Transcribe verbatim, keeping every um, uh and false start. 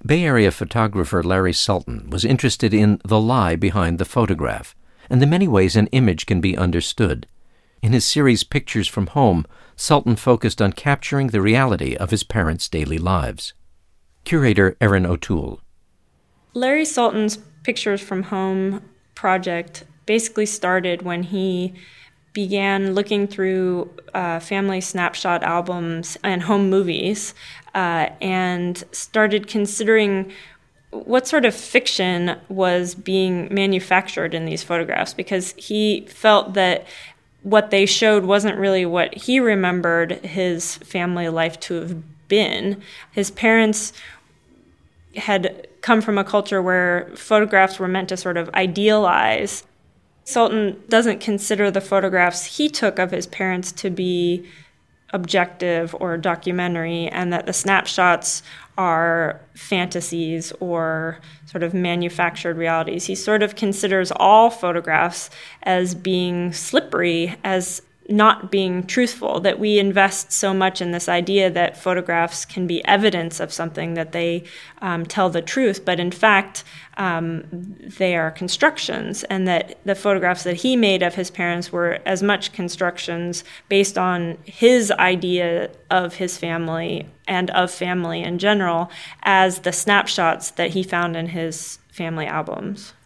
Bay Area photographer Larry Sultan was interested in the lie behind the photograph and the many ways an image can be understood. In his series Pictures from Home, Sultan focused on capturing the reality of his parents' daily lives. Curator Erin O'Toole. Larry Sultan's Pictures from Home project basically started when he began looking through uh, family snapshot albums and home movies uh, and started considering what sort of fiction was being manufactured in these photographs, because he felt that what they showed wasn't really what he remembered his family life to have been. His parents had come from a culture where photographs were meant to sort of idealize. Sultan doesn't consider the photographs he took of his parents to be objective or documentary, and that the snapshots are fantasies or sort of manufactured realities. He sort of considers all photographs as being slippery, as not being truthful, that we invest so much in this idea that photographs can be evidence of something, that they um, tell the truth, but in fact, um, they are constructions, and that the photographs that he made of his parents were as much constructions based on his idea of his family and of family in general as the snapshots that he found in his family albums.